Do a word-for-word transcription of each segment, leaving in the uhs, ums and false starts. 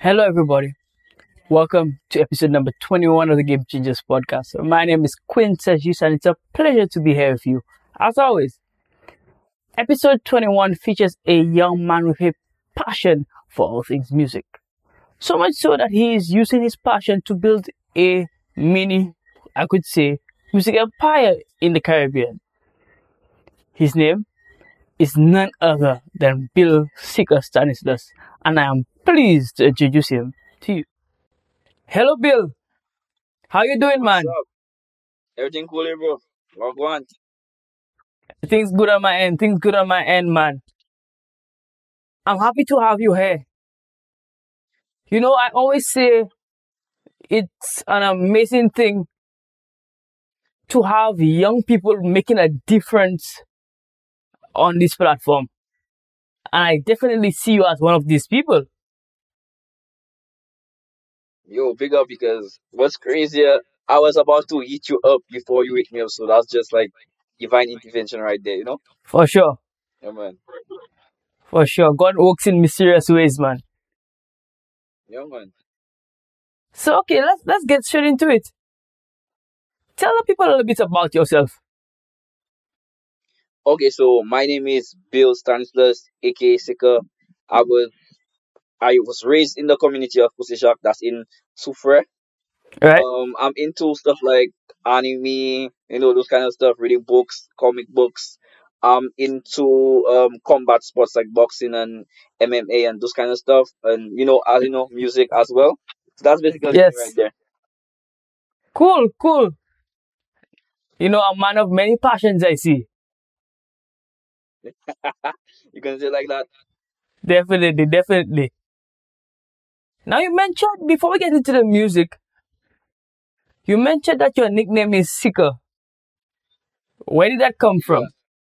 Hello, everybody. Welcome to episode number twenty-one of the Game Changers podcast. My name is Quinn Sergius, and it's a pleasure to be here with you. As always, episode twenty-one features a young man with a passion for all things music. So much so that he is using his passion to build a mini, I could say, music empire in the Caribbean. His name is none other than Bill Seeker Stanislas, and I am pleased to introduce him to you. Hello, Bill. How you doing, man? What's up? Everything cool here, bro? What go on? Things good on my end. Things good on my end, man. I'm happy to have you here. You know, I always say it's an amazing thing to have young people making a difference on this platform. And I definitely see you as one of these people. Yo, big up because what's crazier, I was about to eat you up before you wake me up, so that's just like divine intervention right there, you know? For sure. Yeah, man. For sure. God works in mysterious ways, man. Yeah, man. So, okay, let's, let's get straight into it. Tell the people a little bit about yourself. Okay, so my name is Bill Stanislas, aka Seeker. I was I was raised in the community of Pusishak, that's in Soufrière. Right? Um, I'm into stuff like anime, you know, those kind of stuff, reading books, comic books. I'm into um combat sports like boxing and M M A and those kind of stuff, and you know, as you know, music as well. So that's basically me right Yes. there. Cool, cool. You know, a man of many passions, I see. You can say it like that. Definitely, definitely. Now, you mentioned, before we get into the music, you mentioned that your nickname is Seeker. Where did that come Yeah. from?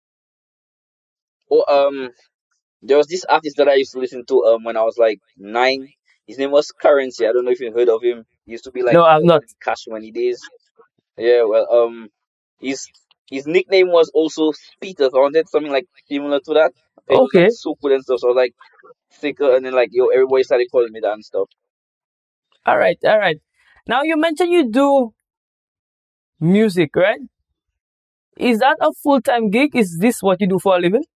Oh, um, there was this artist that I used to listen to um when I was like nine. His name was Currency. I don't know if you heard of him. He used to be like No, I'm not. in Cash Money days. Yeah, well, um, his his nickname was also Peter, so I wanted something like similar to that. It was like Okay. so cool and stuff. So I was like Sicker, and then like yo, everybody started calling me that and stuff. All right, all right. Now, you mentioned you do music, right? Is that a full-time gig? Is this what you do for a living?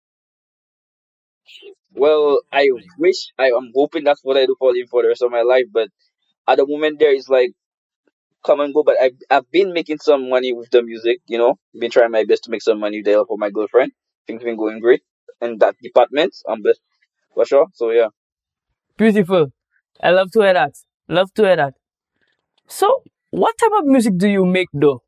Well, I wish I am hoping that's what I do for him for the rest of my life, but at the moment there is like come and go. But I've I've been making some money with the music, you know, been trying my best to make some money there for my girlfriend. Things been going great in that department. I'm blessed for sure. So yeah. Beautiful. I love to hear that. Love to hear that. So, what type of music do you make, though?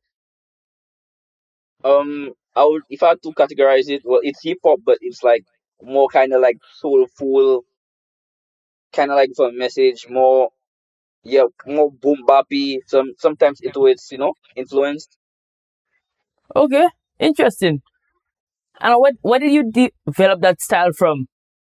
Um, I would if I had to categorize it, well, it's hip hop, but it's like more kind of like soulful, kind of like for a message, more yeah, more boom bappy. Some sometimes into its you know influenced. Okay, interesting. And what where did you de- develop that style from?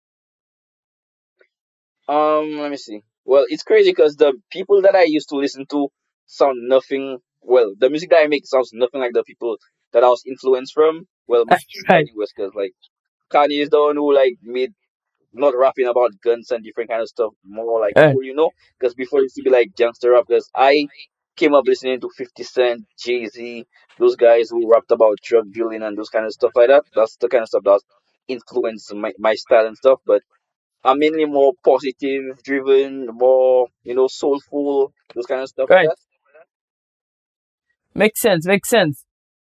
Um, let me see. Well, it's crazy because the people that I used to listen to sound nothing. Well, the music that I make sounds nothing like the people that I was influenced from. Well, mostly Right, Kanye West, because like Kanye is the one who like made not rapping about guns and different kind of stuff more like right, cool, you know? Because before it used to be like gangster rap. Because I came up listening to Fifty Cent, Jay Z, those guys who rapped about drug dealing and those kind of stuff like that. That's the kind of stuff that influenced my, my style and stuff. But I'm mainly more positive driven, more you know soulful, those kind of stuff like right. that. Makes sense. Makes sense.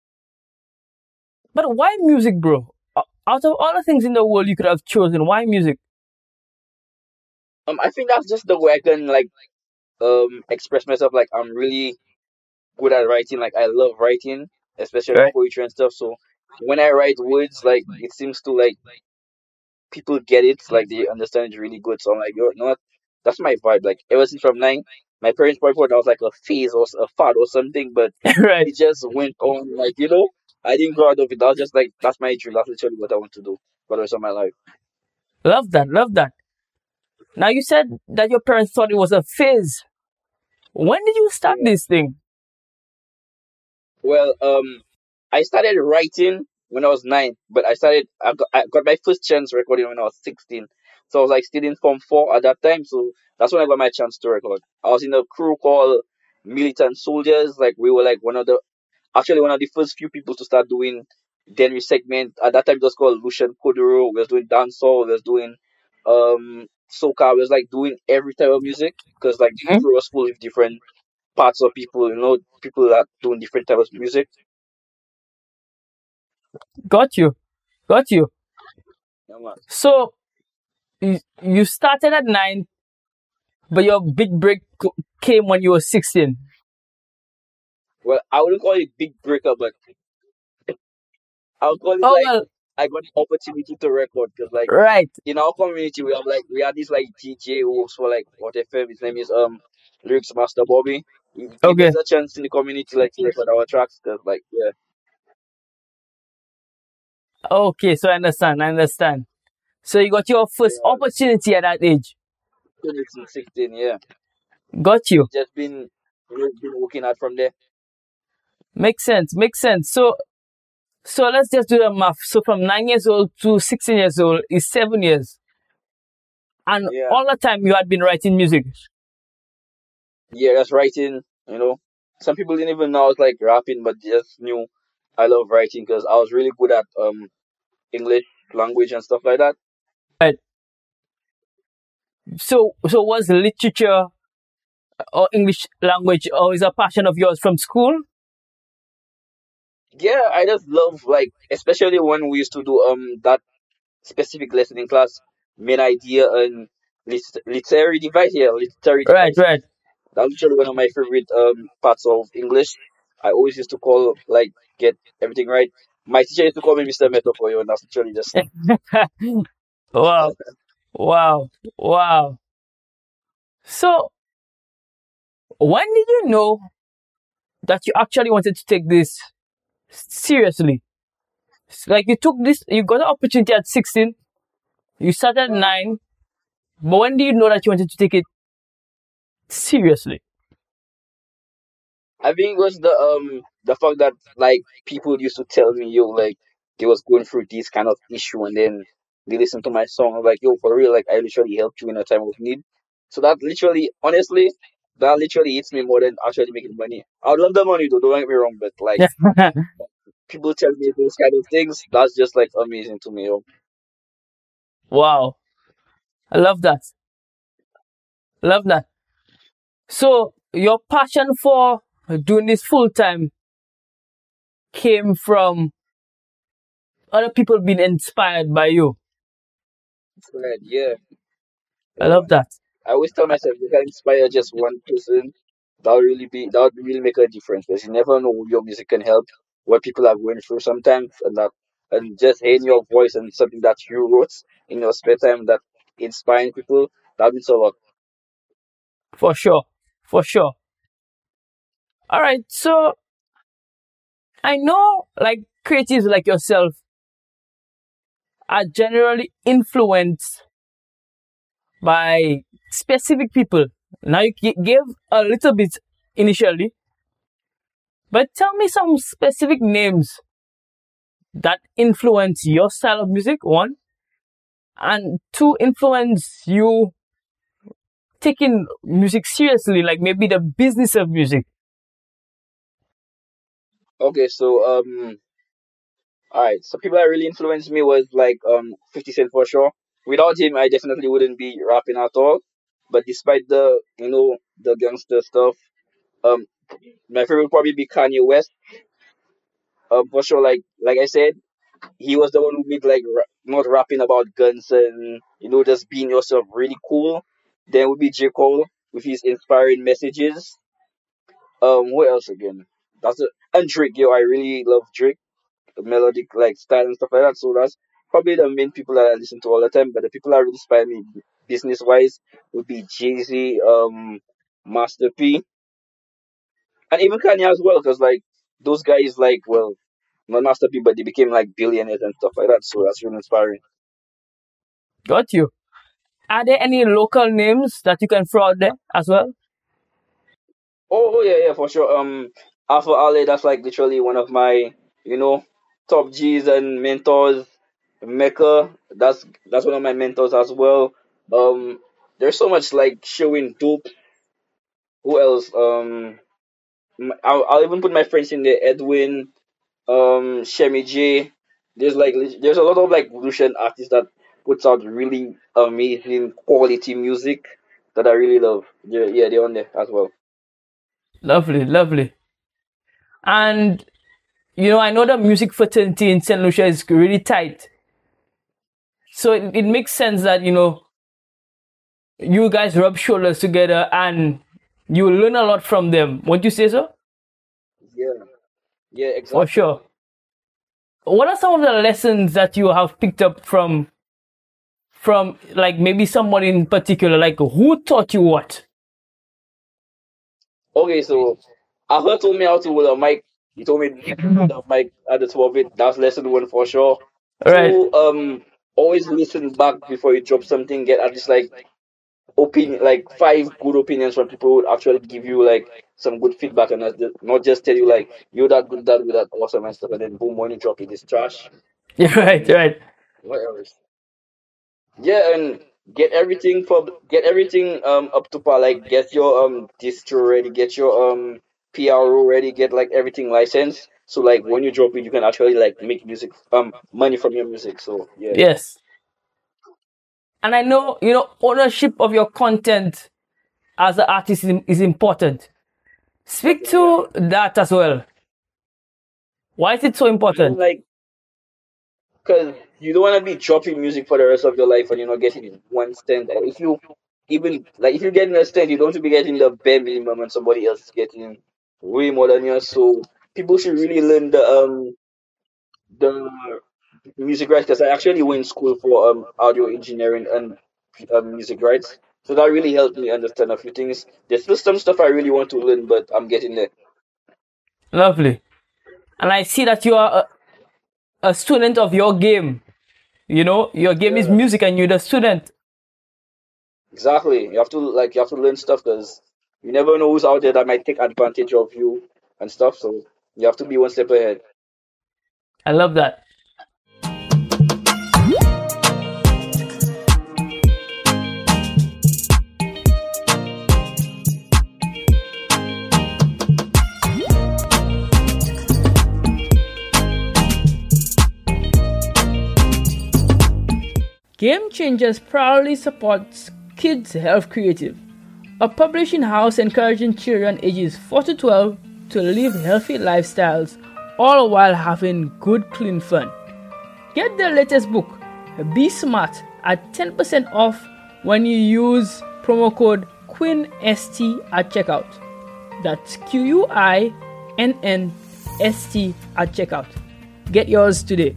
But why music, bro? O- Out of all the things in the world you could have chosen, why music? Um, I think that's just the way I can like um express myself. Like I'm really good at writing. Like I love writing, especially Right. poetry and stuff. So when I write words, like it seems to like people get it, like they understand it really good. So I'm like, yo, you know what? That's my vibe. Like ever since from nine, my parents probably thought I was like a phase or s- a fad or something, but Right. it just went on. Like you know, I didn't grow out of it. I was just like, that's my dream. That's literally what I want to do for the rest of my life. Love that. Love that. Now, you said that your parents thought it was a phase. When did you start Yeah. this thing? Well, um, I started writing when I was nine, but I started. I got, I got my first chance recording when I was sixteen. So I was like still in Form Four at that time. So that's when I got my chance to record. I was in a crew called Militant Soldiers. Like we were like one of the actually one of the first few people to start doing Denry segment. At that time, it was called Lucian Koduro. We was doing dancehall. We was doing um soca. We was like doing every type of music because like the Mhm. crew was full of different parts of people. You know, people that doing different types of music. Got you. Got you. Yeah, man. So you, you started at nine, but your big break co- came when you were sixteen. Well, I wouldn't call it big breaker, but I would call it Oh like well, I got the opportunity to record because like right. in our community we have like we have this like D J who works for like what F M. His name is um Lyrics Master Bobby. He give Okay. us a chance in the community like to record our tracks because like yeah, Okay, so I understand. I understand. So you got your first yeah, opportunity at that age. twenty sixteen, yeah. Got you. Just been you know, been working hard from there. Makes sense. Makes sense. So so let's just do the math. So from nine years old to sixteen years old is seven years, and Yeah, all the time you had been writing music. yeah, that's writing. You know, some people didn't even know I was like rapping, but they just knew I love writing because I was really good at um English language and stuff like that. Right. So so was literature or English language always a passion of yours from school? Yeah, I just love like especially when we used to do um that specific lesson in class, main idea and lit- literary device. Yeah, literary Right. device. Right. That's literally one of my favorite um parts of English. I always used to call like get everything right. My teacher used to call me Mister Metaphor, and that's literally just Wow. Wow. Wow. So when did you know that you actually wanted to take this seriously? Like you took this, you got the opportunity at sixteen, you started at uh, nine, but when do you know that you wanted to take it seriously? I think it was the um the fact that like people used to tell me yo like they was going through this kind of issue and then they listen to my song. I'm like yo for real like I literally helped you in a time of need. So that literally honestly that literally hits me more than actually making money. I would love the money though, don't get me wrong, but like people tell me those kind of things, that's just like amazing to me. Yo. Wow. I love that. Love that. So your passion for doing this full time came from other people being inspired by you. Right, yeah, I yeah. love that. I always tell myself if I can inspire just one person, that would really be that would really make a difference because you never know who your music can help, what people are going through sometimes, and that and just hearing your voice and something that you wrote in your spare time that inspiring people, that means a lot. For sure. For sure. All right. So I know like creatives like yourself are generally influenced by specific people. Now you g- gave a little bit initially, but tell me some specific names that influence your style of music, one, and two, influence you taking music seriously, like maybe the business of music. Okay, so um, all right, so people that really influenced me was like um Fifty Cent for sure. Without him, I definitely wouldn't be rapping at all. But despite the you know the gangster stuff, um, my favorite would probably be Kanye West. Um, for sure, like like I said, he was the one who made like ra- not rapping about guns and you know just being yourself really cool. Then would be J Cole with his inspiring messages. Um, what else again? That's it. And Drake, yo, I really love Drake, melodic like style and stuff like that. So that's probably the main people that I listen to all the time. But the people that really inspire me business wise would be Jay Z, um, Master P, and even Kanye as well. Because like those guys, like well, not Master P, but they became like billionaires and stuff like that. So that's really inspiring. Got you. Are there any local names that you can throw out there as well? Oh, oh yeah, yeah, for sure. Um, Alpha Ale, that's like literally one of my, you know. top G's and mentors. Mecca, that's that's one of my mentors as well. Um, there's so much like showing dope. Who else? Um, m- I'll, I'll even put my friends in there. Edwin, um, Shemi J. There's like lit- there's a lot of like Russian artists that puts out really amazing quality music that I really love. Yeah, yeah, they're on there as well. Lovely, lovely. And you know, I know the music fraternity in Saint Lucia is really tight. So it, it makes sense that, you know, you guys rub shoulders together and you learn a lot from them. Won't you say so? Yeah, yeah, For exactly. sure. What are some of the lessons that you have picked up from from like maybe someone in particular? Like who taught you what? Okay, so Ahmed told me how to hold a mic. He told me the mic at the top of it. That's lesson one for sure. Right. Two, um, always listen back before you drop something. Get at least like opinion, like five good opinions from people who actually give you like some good feedback and not just, not just tell you like you're that good, that good, that awesome and stuff, and then boom, when you drop it, it's trash. Yeah, right, Um, right. what else? Yeah, and get everything for get everything um up to par. Like get your um distro ready, get your um P R O ready, get like everything licensed. So like when you drop it, you can actually like make music um money from your music. So yeah, Yes. And I know, you know, ownership of your content as an artist is, is important. Speak definitely. Yeah. to that as well. Why is it so I mean important? like, cause you don't want to be dropping music for the rest of your life and you're not getting one cent. Or if you even like if you're getting a cent, you don't want to be getting the bare minimum and somebody else is getting way more than you. So people should really learn the um the music rights because I actually went school for um audio engineering and um, music rights. So that really helped me understand a few things. There's still some stuff I really want to learn, but I'm getting there. Lovely. And I see that you are a, a student of your game. You know, your game is Yeah, music and you're the student. exactly. You have to like you have to learn stuff because you never know who's out there that might take advantage of you and stuff. So you have to be one step ahead. I love that. Game Changers proudly supports Kids Health Creative, a publishing house encouraging children ages four to twelve to live healthy lifestyles all while having good, clean fun. Get their latest book, Be Smart, at ten percent off when you use promo code QuinnST at checkout. That's Q U I N N S T at checkout. Get yours today.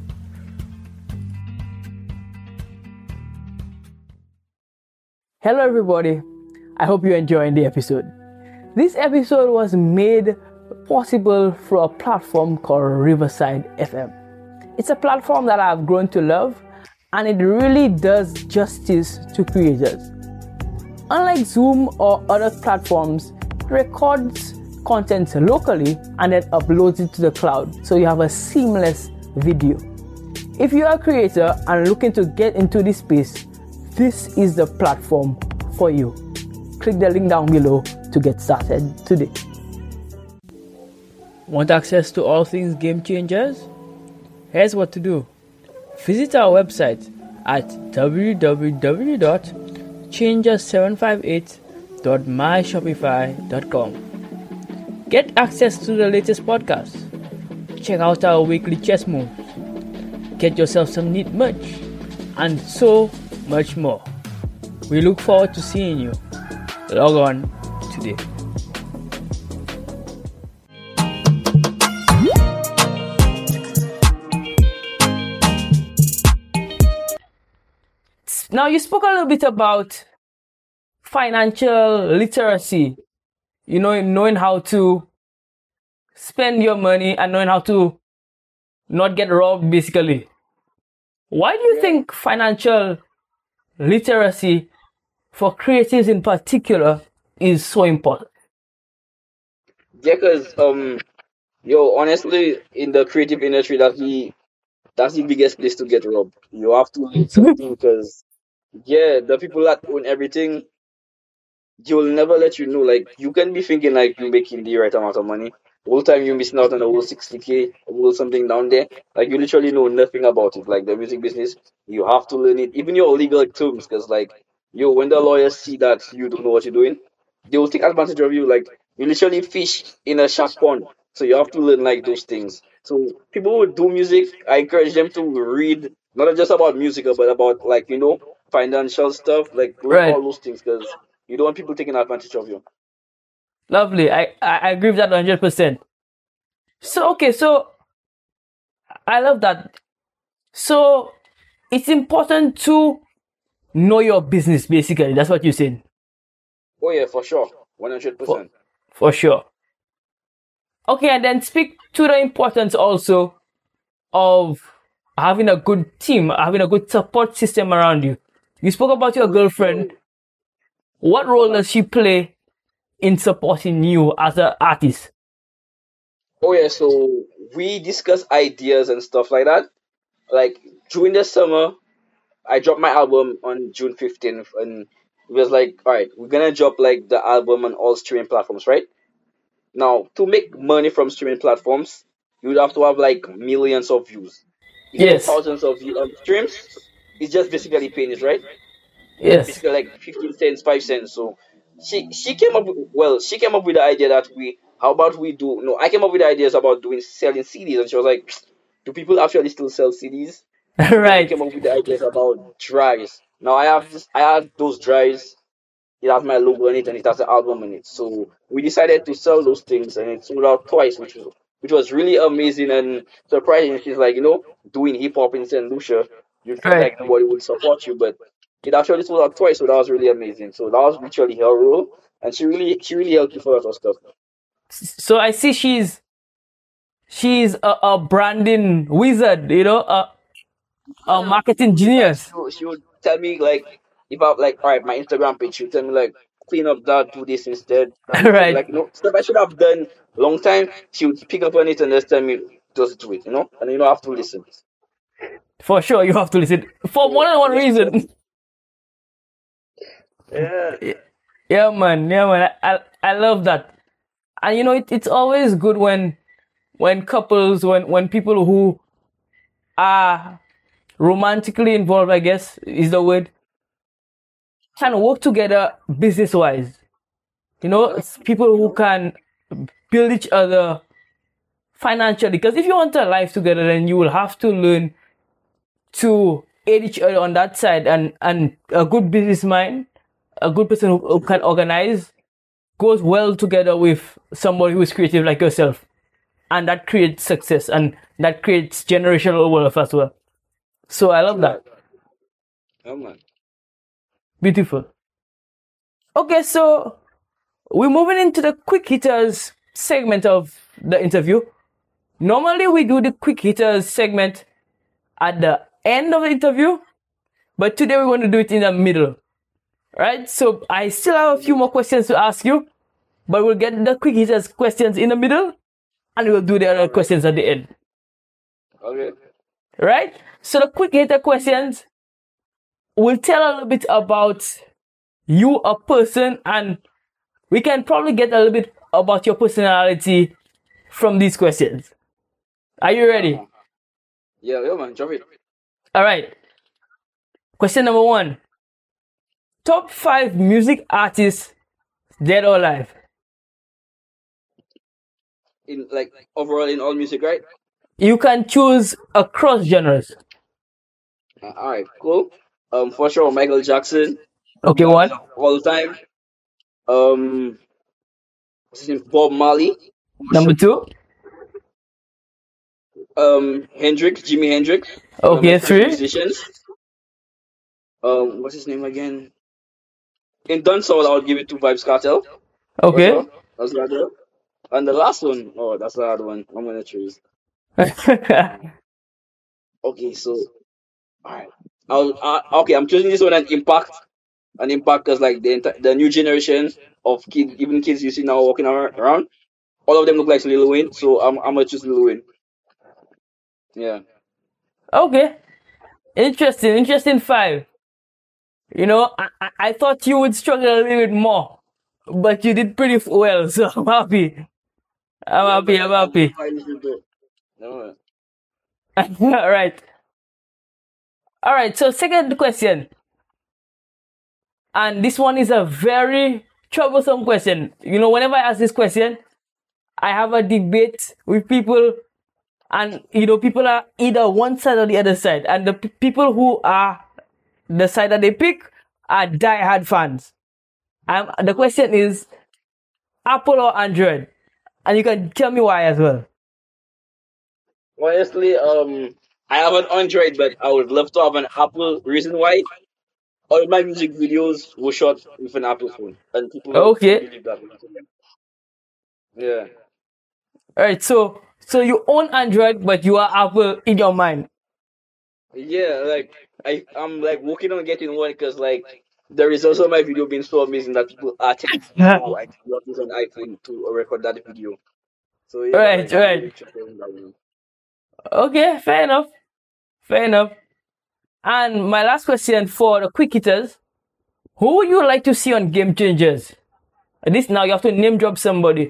Hello, everybody. I hope you're enjoying the episode. This episode was made possible through a platform called Riverside F M. It's a platform that I've grown to love, and it really does justice to creators. Unlike Zoom or other platforms, it records content locally and then uploads it to the cloud, so you have a seamless video. If you are a creator and looking to get into this space, this is the platform for you. Click the link down below to get started today. Want access to all things Game Changers? Here's what to do. Visit our website at w w w dot changers seven five eight dot my shopify dot com. Get access to the latest podcast. Check out our weekly chess moves. Get yourself some neat merch, and so much more. We look forward to seeing you. Log on today. Now, you spoke a little bit about financial literacy, you know, knowing how to spend your money and knowing how to not get robbed, basically. Why do you Yeah, think financial literacy for creatives in particular is so important? yeah, because um Yo, honestly, in the creative industry, that's the that's the biggest place to get robbed. You have to learn something because yeah, the people that own everything, you'll never let you know. Like you can be thinking like you're making the right amount of money. The whole time you're missing out on the whole sixty k, whole something down there. Like you literally know nothing about it. Like the music business, you have to learn it, even your legal terms, because like yo, when the lawyers see that you don't know what you're doing, they will take advantage of you. Like you literally fish in a shark pond, so you have to learn like those things. So people who do music, I encourage them to read not just about music, but about like you know financial stuff, like learn Right. all those things because you don't want people taking advantage of you. Lovely. I, I, I agree with that one hundred percent. So, okay, so I love that. So, it's important to know your business, basically. That's what you're saying. Oh yeah, for sure, one hundred For, percent. for sure. Okay, and then speak to the importance also of having a good team, having a good support system around you. You spoke about your girlfriend. What role does she play in supporting you as an artist? Oh yeah, so we discuss ideas and stuff like that. Like during the summer, I dropped my album on June fifteenth, and it was like, all right, we're gonna drop like the album on all streaming platforms, right? Now, to make money from streaming platforms, you would have to have like millions of views. You getting Yes. thousands of view, um, streams, it's just basically pennies, right? Yes. Basically like fifteen cents, five cents. So she she came up with, well, she came up with the idea that we how about we do no, I came up with the ideas about doing selling C Ds, and she was like, do people actually still sell C Ds? And then we Right. came up with the ideas about drives. Now I have this I have those drives, it has my logo on it and it has the album on it. So we decided to sell those things and it sold out twice, which was which was really amazing and surprising. She's like, you know, doing hip hop in Saint Lucia, you'd think Right. like nobody would support you, but it actually sold out twice, so that was really amazing. So that was literally her role, and she really she really helped me for a lot of stuff. So I see she's she's a, a branding wizard, you know, a, a Yeah, marketing like she genius. would, she would tell me like if I like all right, my Instagram page, she would tell me like clean up that, do this instead. And she, Right. like you know stuff I should have done long time. She would pick up on it and just tell me just do it, you know, and you don't have to listen. For sure, you have to listen for more than one reason. Yeah, Yeah, man. Yeah, man. I, I, I love that. And you know, it, it's always good when when couples, when when people who are romantically involved, I guess is the word, can work together business wise. You know, yeah, it's people who can build each other financially. Because if you want a life together, then you will have to learn to aid each other on that side. And and a good business mind, a good person who, who can organize, goes well together with somebody who is creative like yourself. And that creates success and that creates generational wealth as well. So I love true that. that. Yeah, man. Beautiful. Okay, so we're moving into the quick hitters segment of the interview. Normally we do the quick hitters segment at the end of the interview, but today we're going to do it in the middle. Right? So I still have a few more questions to ask you, but we'll get the quick hitters questions in the middle and we'll do the other All right. questions at the end. Okay. Right? So the quick hitter questions will tell a little bit about you, a person, and we can probably get a little bit about your personality from these questions. Are you ready? Uh-huh. Yeah, yeah, man. Drop it. All right. Question number one. Top five music artists, dead or alive. In like overall in all music, right? You can choose across genres. Uh, all right, cool. Um, for sure, Michael Jackson, Okay, one. all the time. Um, what's his name? Bob Marley. For sure. Number two. Um, Hendrix, Jimi Hendrix, one of my Okay, favorite three. musicians. Um, what's his name again? In dancehall, I would give it to Vibes Cartel for Okay. sure. That's the other. And the last one, oh, that's the hard one. I'm gonna choose. Okay, so alright. I'll, uh, okay, I'm choosing this one an impact, an impact because like the enti- the new generation of kids, even kids you see now walking ar- around, All of them look like Lil Wayne, so I'm I'm gonna choose Lil Wayne. Yeah. Okay, interesting, interesting five. You know, I, I, I thought you would struggle a little bit more, but you did pretty well, so I'm happy. I'm Yeah, happy, man. I'm I, I'm I'm happy. fine with it. No, All right. All right, so second question. And this one is a very troublesome question. You know, whenever I ask this question, I have a debate with people, and you know, people are either one side or the other side. And the p- people who are the side that they pick are die-hard fans. Um, the question is Apple or Android? And you can tell me why as well. honestly, um, I have an Android, but I would love to have an Apple. Reason why? All my music videos were shot with an Apple phone, and people don't Okay. believe that. Yeah, All right. So, so you own Android, but you are Apple in your mind. yeah. Like I, I'm like working on getting one because like the results of my video being so amazing that people are texting me. So I got this on iPhone to record that video. So yeah, Right. like I'm really Right. interested in that one. Okay. Fair enough. Fair enough. And my last question for the quick hitters: who would you like to see on Game Changers? This now you have to name drop somebody.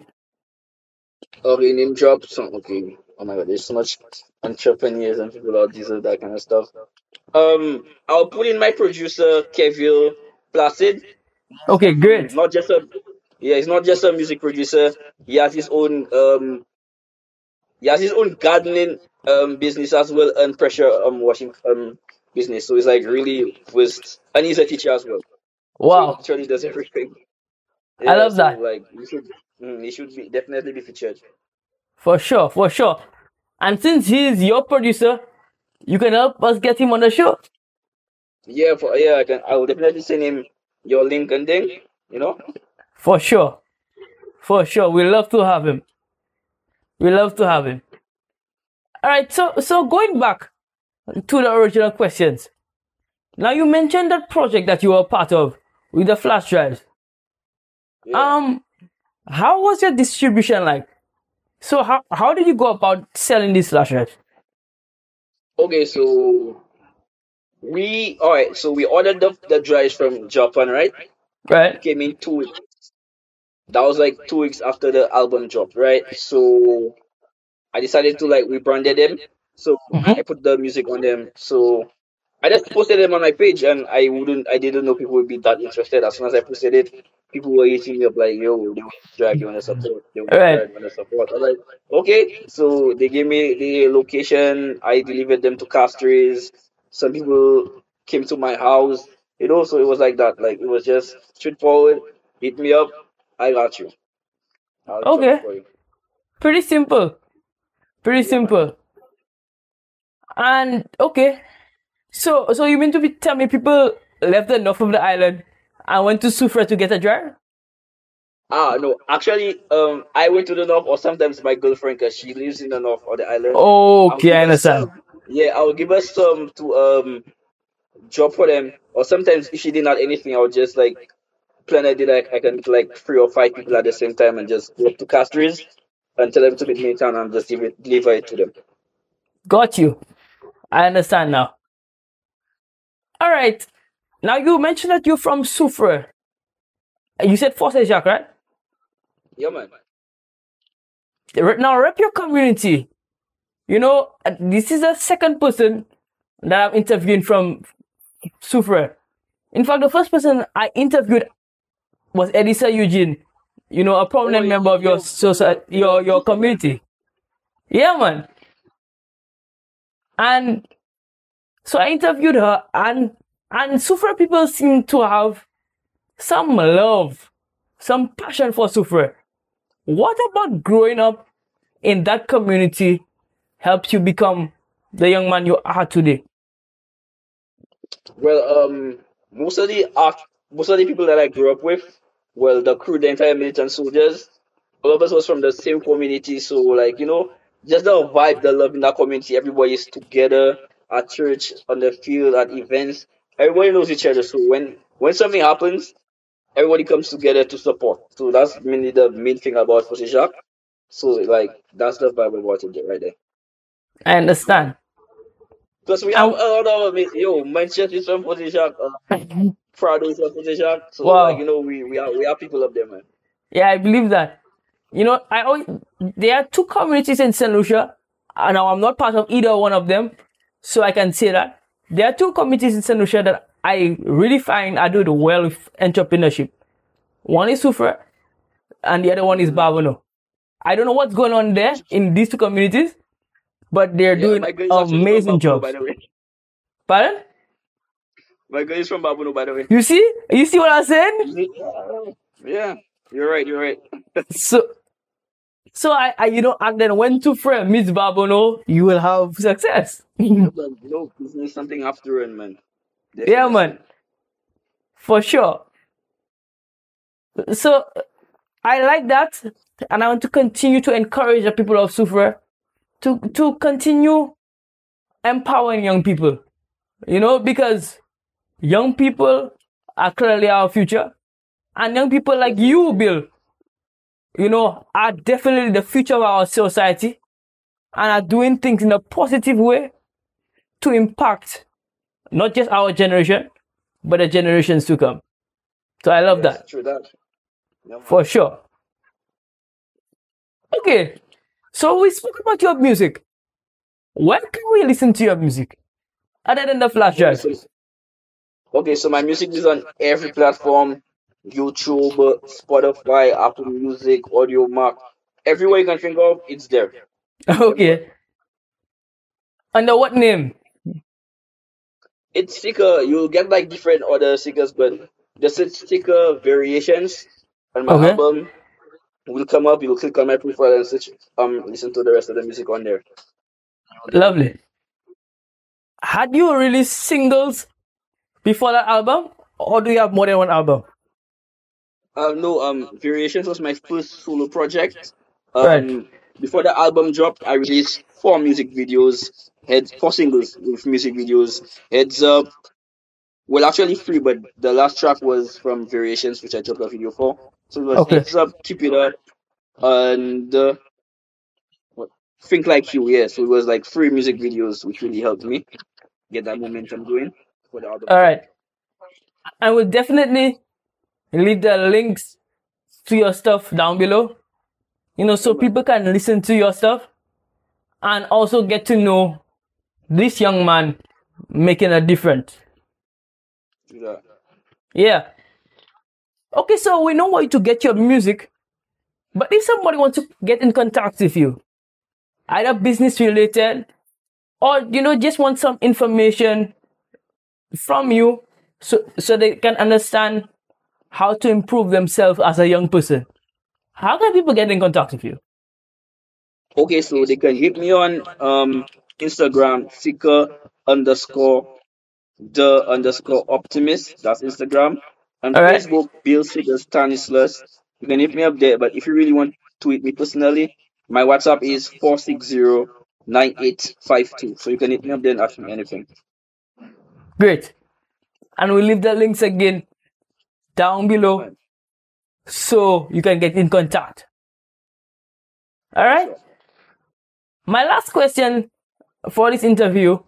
Okay, name drop. So okay. Oh my god, there's so much entrepreneurs and people out there that kind of stuff. Um, I'll put in my producer Kevin Placid. Okay. Um, Great. not just a yeah, he's not just a music producer. He has his own um he has his own gardening um business as well and pressure um washing um business. So he's like really was and he's a teacher as well. So he Wow. literally does everything. I Yeah, love so that. like you should mm, he should be definitely be featured. For sure. For sure. And since he's your producer, you can help us get him on the show. Yeah, for yeah, I can I will definitely send him your link and thing, you know? For sure. For sure. We love to have him. We love to have him. All right. So, so going back to the original questions. Now you mentioned that project that you were part of with the flash drives. Yeah. Um, how was your distribution like? So how how did you go about selling these flash drives? Okay, so we all right, so we ordered the the drives from Japan, right? Right. Came in two weeks. That was like two weeks after the album dropped, right? So I decided to like rebranded them. So I Mm-hmm. put the music on them. So I just posted them on my page, and I wouldn't, I didn't know people would be that interested. As soon as I posted it, people were hitting me up like, "Yo, they want to drive, they want to support, they want to drive, Right. they want to support." I was like, "Okay." So they gave me the location. I delivered them to Castries. Some people came to my house. You know, so it was like that. Like it was just straightforward. Hit me up. I got you. I'll drop it Okay. for you. Pretty simple. Pretty Yeah, man. simple. And okay. So so you mean to be tell me people left the north of the island and went to Sufra to get a drive? Ah, no. Actually, um, I went to the north, or sometimes my girlfriend, cause she lives in the north of the island. I'll Okay, give I her understand. some. Yeah, I'll give her some to um drop for them. Or sometimes if she didn't have anything, I'll just like plan a day like I can meet like three or five people at the same time and just go up to Castries and tell them to meet me in town and just deliver it, deliver it to them. Got you. I understand now. All right. Now you mentioned that you're from Soufrière. You said Fosse Jacques, right? Yeah, man. Re- Now rep your community. You know, uh, this is the second person that I'm interviewing from Soufrière. In fact, the first person I interviewed was Elisa Eugene. You know, a Oh, prominent yeah, member of your yeah, yeah, society, yeah, your your Instagram. community. Yeah, man. And so I interviewed her, and and Soufrière people seem to have some love, some passion for Soufrière. What about growing up in that community helped you become the young man you are today? Well, um, most of the art, most of the people that I grew up with, well, the crew, the entire militant soldiers, all of us was from the same community. So, like, you know, just the vibe, the love in that community. Everybody is together at church, on the field, at events. Everybody knows each other. So when when something happens, everybody comes together to support. So that's mainly the main thing about Fosse Jacques. So like that's the vibe about it right there. I understand. Because we have a And lot of ama- yo Manchester is from position, uh, Prado is from position. So like you wow. know we we are we are people up there, man. Yeah, I believe that. You know, I always, there are two communities in Saint Lucia, and now I'm not part of either one of them, so I can say that there are two communities in Saint Lucia that I really find I do the well with entrepreneurship. One is Sufra, and the other one is Bavono. I don't know what's going on there in these two communities, but they're Yeah, doing my girl is actually from amazing Babuno, by jobs. the way. Pardon? My girl is from Babuno, by the way. You see? You see what I'm saying? Yeah, you're right. You're right. So, so I, I, you know, and then when two friends meet Babono, you will have success. But no business, something after it, man. Yeah, Definitely. man. For sure. So I like that, and I want to continue to encourage the people of Sufra to to continue empowering young people. You know, because young people are clearly our future, and young people like you, Bill, you know, are definitely the future of our society, and are doing things in a positive way to impact not just our generation, but the generations to come. So I love Yes, that. true that. Yeah, man. For sure. Okay, so we spoke about your music. Where can we listen to your music? Other than the flash Okay, drive. so okay, so my music is on every platform: YouTube, uh, Spotify, Apple Music, Audio Mac, everywhere you can think of, it's there. Everywhere. Okay. Under what name? It's sticker. You'll get like different other stickers, but the sticker variations on my Okay. album will come up. You'll click on my profile and search, um listen to the rest of the music on there. Lovely. Had you released singles before that album? Or do you have more than one album? Uh, no, um, Variations was my first solo project. Right. Um, before the album dropped, I released four music videos, had four singles with music videos. Heads Up, well, actually three, but the last track was from Variations, which I dropped a video for. So it was Okay. Heads Up, Keep It Up, and uh, what, Think Like You. Yeah, so it was like three music videos, which really helped me get that momentum going for the album All drop. right. I will definitely leave the links to your stuff down below. You know, so Yeah, man. people can listen to your stuff and also get to know this young man making a difference. Do that. Yeah. Okay, so we know where to get your music, but if somebody wants to get in contact with you, either business related or you know just want some information from you, so so they can understand how to improve themselves as a young person, how can people get in contact with you? Okay, so they can hit me on um Instagram, seeker underscore the underscore optimist. That's Instagram. On All right. Facebook, Bill Seeger Stanislas. You can hit me up there. But if you really want to hit me personally, my WhatsApp is four six zero nine eight five two. So you can hit me up there and ask me anything. Great. And we'll leave the links again down below Man, so you can get in contact. All right. sure. My last question for this interview: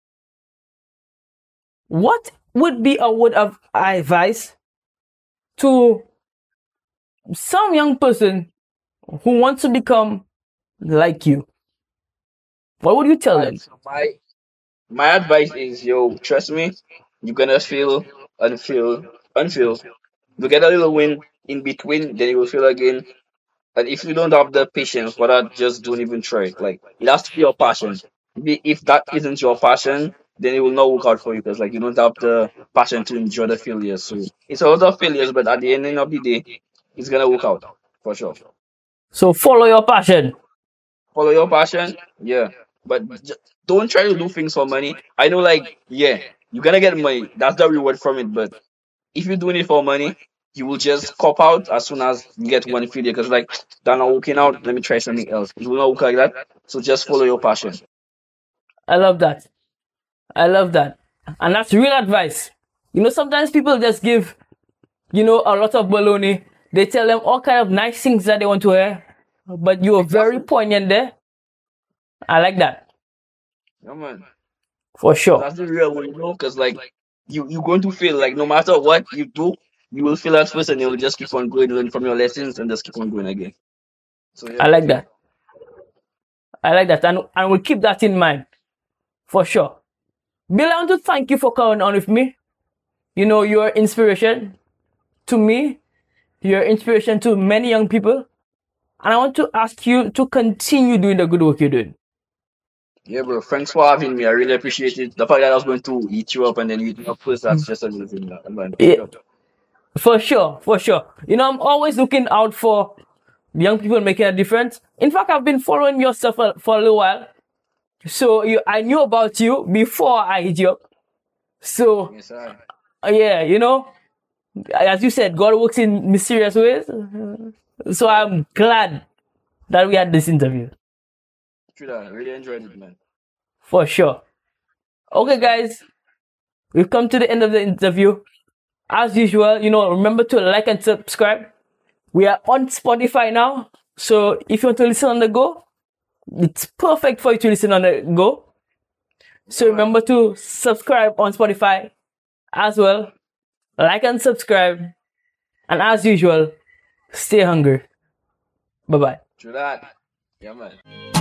what would be a word of advice to some young person who wants to become like you? What would you tell them? Alright, so my my advice is, yo, trust me, you're gonna feel unfeel unfeel. You get a little win in between, then you will feel again. And if you don't have the patience for that, just don't even try. Like it has to be your passion. If if that isn't your passion, then it will not work out for you because like you don't have the passion to enjoy the failures. So it's a lot of failures, but at the end of the day, it's gonna work out for sure. So follow your passion. Follow your passion, yeah, but j- don't try to do things for money. I know, like, yeah, you're gonna get money. That's the reward from it. But if you're doing it for money, you will just cop out as soon as you get one failure because like that not working out, let me try something else. It will not work like that. So just follow your passion. I love that. I love that. And that's real advice. You know, sometimes people just give, you know, a lot of baloney. They tell them all kind of nice things that they want to hear. but you were very poignant there. I like that. Yeah, man. For sure. That's the real one, you know, because like you you're going to feel like no matter what you do, you will feel at first, and you'll just keep on going, learn from your lessons, and just keep on going again. So yeah, I like definitely. that. I like that. And, and we'll keep that in mind. For sure. Bill, I want to thank you for coming on with me. You know, you're inspiration to me. You're inspiration to many young people. And I want to ask you to continue doing the good work you're doing. Yeah, bro. Thanks for having me. I really appreciate it. The fact that I was going to eat you up and then you eat me up first, that's just amazing, man. Yeah, for sure, for sure. You know, I'm always looking out for young people making a difference. In fact, I've been following your stuff for, for a little while. So you, I knew about you before I hit you up. So, Yes, sir. uh, yeah, you know, as you said, God works in mysterious ways. So I'm glad that we had this interview. True that. I really enjoyed it, man. For sure. Okay, guys, we've come to the end of the interview. As usual, you know, remember to like and subscribe. We are on Spotify now. So if you want to listen on the go, it's perfect for you to listen on the go. So remember to subscribe on Spotify as well. Like and subscribe. And as usual, stay hungry. Bye-bye. True that. Yeah, man.